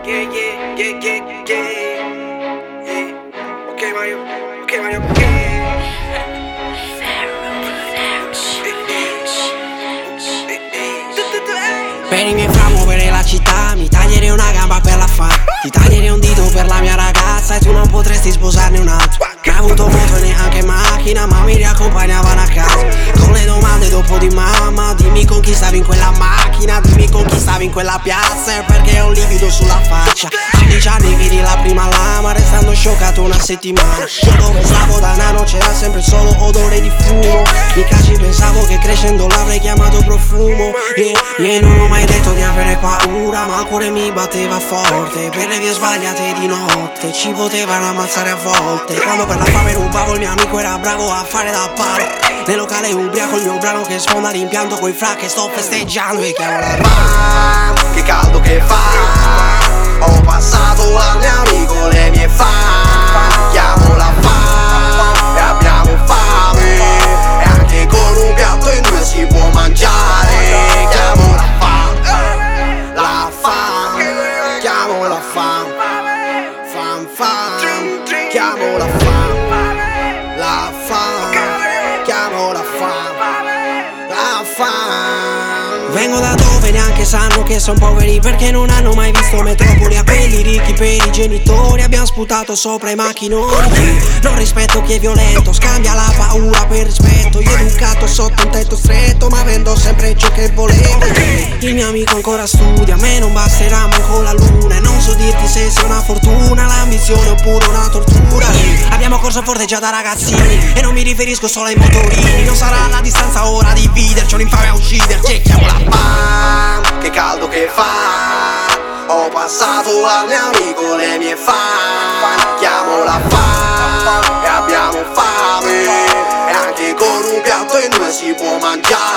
Ok Mario, ok. Per i miei fra muovere la città, mi taglierei una gamba per la fame. Ti taglierei un dito per la mia ragazza e tu non potresti sposarne un altro. Non ho avuto moto e neanche macchina, ma mi riaccompagnavano a casa. Con le domande dopo di mamma, dimmi con chi stavi in quella macchina, dimmi con chi stavi in quella piazza e perché ho un livido sulla faccia. 16 anni vidi la prima lama, restando scioccato una settimana. Io dove stavo da nano c'era sempre solo odore di fumo. Mica ci pensavo che crescendo l'avrei chiamato profumo. E non ho mai detto di avere paura, ma il cuore mi batteva forte. Per le vie sbagliate di notte ci potevano ammazzare a volte. Quando per la fame rubavo il mio amico era bravo a fare da palo. Nel locale ubriaco il mio brano che sfonda l'impianto coi fra che sto festeggiando e chiamo la fan. Che caldo che fa. Ho passato al mio amico le mie fan. Chiamo la fan e abbiamo fame. E anche con un piatto in due si può mangiare. Chiamo la fan, la fan. Chiamo la fan, fan fan. Chiamo la fan, la fan. Chiamo la fan, la fan. Vengo da dove neanche sanno che son poveri, perché non hanno mai visto metropoli. A quelli ricchi per i genitori abbiamo sputato sopra i macchinoni. Non rispetto chi è violento, scambia la paura per rispetto. Io educato sotto un tetto stretto, ma vendo sempre ciò che volevo. Il mio amico ancora studia, a me non basterà manco la luna. E non so dirti se sia una fortuna, l'ambizione oppure una tortura. Abbiamo corso forte già da ragazzini e non mi riferisco solo ai motorini. Non sarà la distanza ora a dividerci, un'infame a ucciderci. Chiamo la fan, che caldo che fa. Ho passato al mio amico le mie fan. Chiamo la fan e abbiamo fame. E anche con un piatto in due si può mangiare.